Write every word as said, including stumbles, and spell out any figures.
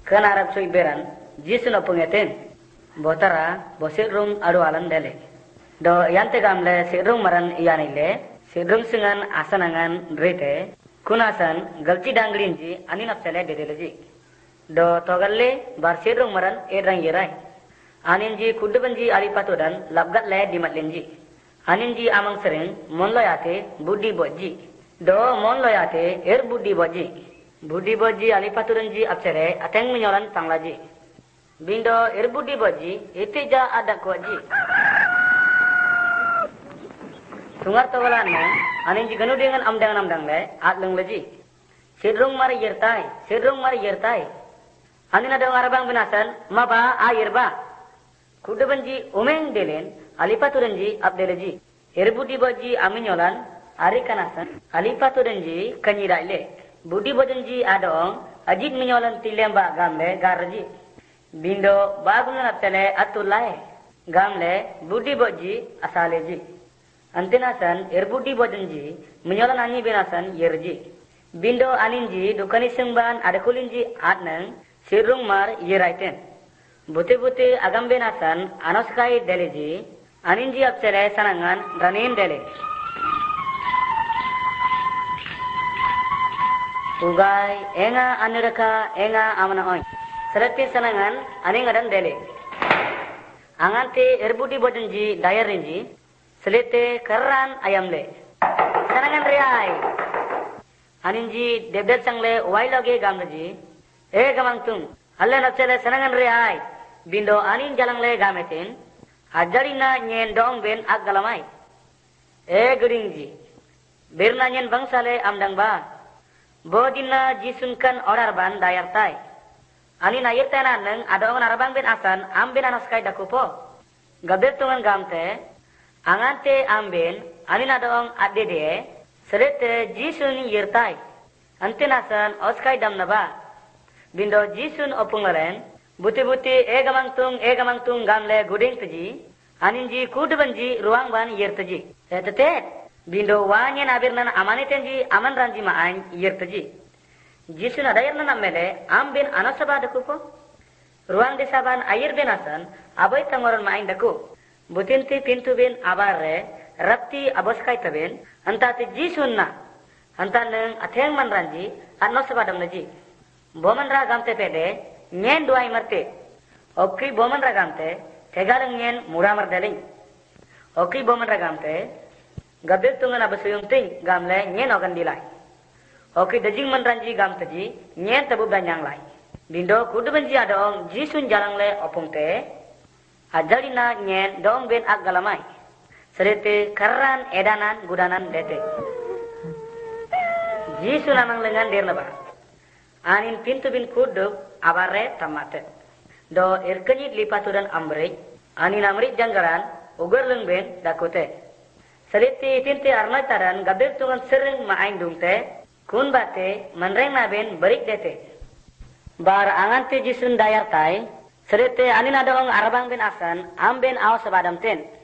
kan Arab sui beran jisun opungeten botara bosirung adu alan dele do yante gamle sirung maran iyanile sirung singan asanangan rete kunasan galti danglinji ani napsale dedeleji do togalle bar sirung maran edang yerai aninji kudubanji alipatudan labgat le dimatlenji aninji amang sering monloyate buddi bojji do monloyate er buddi bojji buddi bojji alipatudanji apsere ateng menyolan panglaji bindo er buddi bojji itija adak kwaji tungar togalan ne aninji ganu dengan amdang amdang le atlung leji sirung mari yertai sirung mari yertai anina do arabang binasan maba ayirba kudubanji umeng delen alipatudanji abdeleji er buddi bojji aminyolan ari kanasan alipatudanji kanyiraile buddi bojanji adong ajik menyolan tilemba gamle garji bindo bagunan apsale atulai gamle buddi bojji asaleji antinasan er buddi bojanji menyolan anyi binasan yerji bindo aninji dukani sengban adakulinji atnang sirung mar yeraiten buti buti agam binasan anoskai deleji aninji apsale sanangan ranin dele ugai enga aniraka enga amana oi serati sanangan aning adan dele angante erbudi bojanji dayarinji selete keran ayamle sanangan riai aninji debdet sangle wailoge gamleji e gamangtung alle napsele sanangan riai bindo anin jalangle gametin ajarina nyen dong ben aggalamai e gudingji birna nyen bangsale amdang ba bodina jisunkan orar ban dayartai ani na yirtana nang adong arabang ben asan amben anaskai dakupo gabet tungan gamte angante amben ani na dong adede serete jisun yirtai antinasan oskai damnaba bindo jisun opungalen buti buti egamangtung egamangtung gamle guding teji aninji kudubanji ruang ban yirteji etete bindo wanyen abirnan amanitenji aman ranji maain yerteji jisun adayarna nammele ambin anasaba dakupo ruang desaban air benasan aboy tangoron maain daku butinti pintu bin abarre rapti aboskai taben antati jisunna antaneng atheng man ranji anasaba damnaji boman ra gamte pede nyen duai marte okri boman ra gamte tegalang nyen muramar deling okri boman ra gamte gabel tungan abasuyung ting gamle nyen ogan dilai oki dajing manranji gam taji nyen tabu banyang lai bindo kudubanji adong jisun jalangle opungte ajalina nyen dong ben aggalamai serete karran edanan gudanan dete jisun amang lengan dirnaba anin pintu bin kuduk abare tamate do irkanyit lipatudan amrik anin amrik janggaran ugar lengben dakute seriti tinti arnoi taran gabel tungan sering maain dungte kun bate manreng naben berik dete bar anganti jisun dayar tai seriti anin adong arabang ben asan am ben awas badam ten